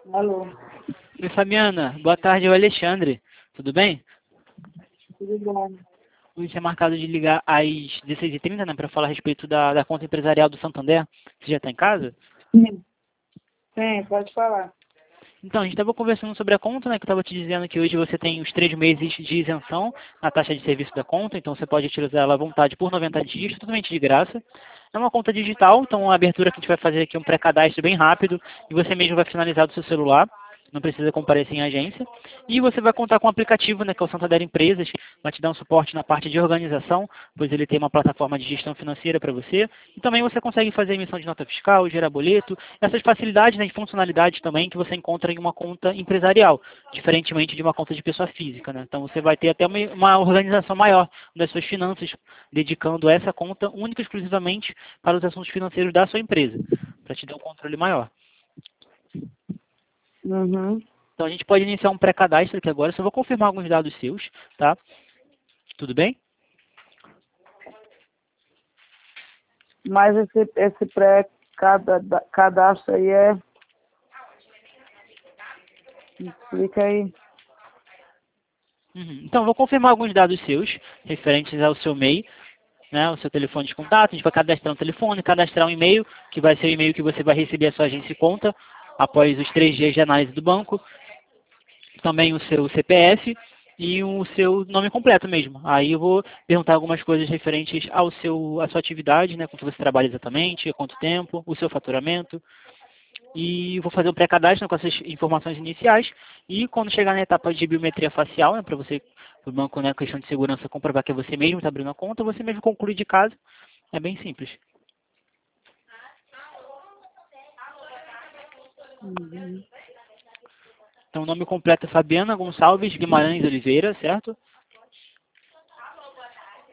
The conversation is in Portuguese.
Alô, Oi, Fabiana. Boa tarde, é o Alexandre. Tudo bem? tudo bom? Hoje é marcado de ligar às 16h30, né, para falar a respeito da conta empresarial do Santander. Você já está em casa? Sim, pode falar. Então, a gente estava conversando sobre a conta, né, que eu estava te dizendo que hoje você tem os 3 meses de isenção na taxa de serviço da conta, então você pode utilizar ela à vontade por 90 dias, totalmente de graça. É uma conta digital, então a abertura que a gente vai fazer aqui é um pré-cadastro bem rápido e você mesmo vai finalizar do seu celular. Não precisa comparecer em agência. E você vai contar com um aplicativo, né, que é o Santander Empresas, que vai te dar um suporte na parte de organização, pois ele tem uma plataforma de gestão financeira para você. E também você consegue fazer emissão de nota fiscal, gerar boleto, essas facilidades, né, e funcionalidades também que você encontra em uma conta empresarial, diferentemente de uma conta de pessoa física, né? Então você vai ter até uma organização maior das suas finanças, dedicando essa conta única e exclusivamente para os assuntos financeiros da sua empresa, para te dar um controle maior. Uhum. Então a gente pode iniciar um pré-cadastro aqui agora, só vou confirmar alguns dados seus, tá? Tudo bem? Mas esse pré-cadastro aí explica aí. Então, vou confirmar alguns dados seus, referentes ao seu MEI, né, o seu telefone de contato. A gente vai cadastrar um telefone, cadastrar um e-mail, que vai ser o e-mail que você vai receber a sua agência e conta, após os 3 dias de análise do banco. Também o seu CPF e o seu nome completo mesmo. Aí eu vou perguntar algumas coisas referentes à sua atividade, né, com que você trabalha exatamente, há quanto tempo, o seu faturamento. E vou fazer um pré-cadastro com essas informações iniciais. E quando chegar na etapa de biometria facial, né, para você, o banco, né, questão de segurança, comprovar que é você mesmo está abrindo a conta, você mesmo conclui de casa. É bem simples. Uhum. Então, o nome completo é Fabiana Gonçalves Guimarães Oliveira, certo?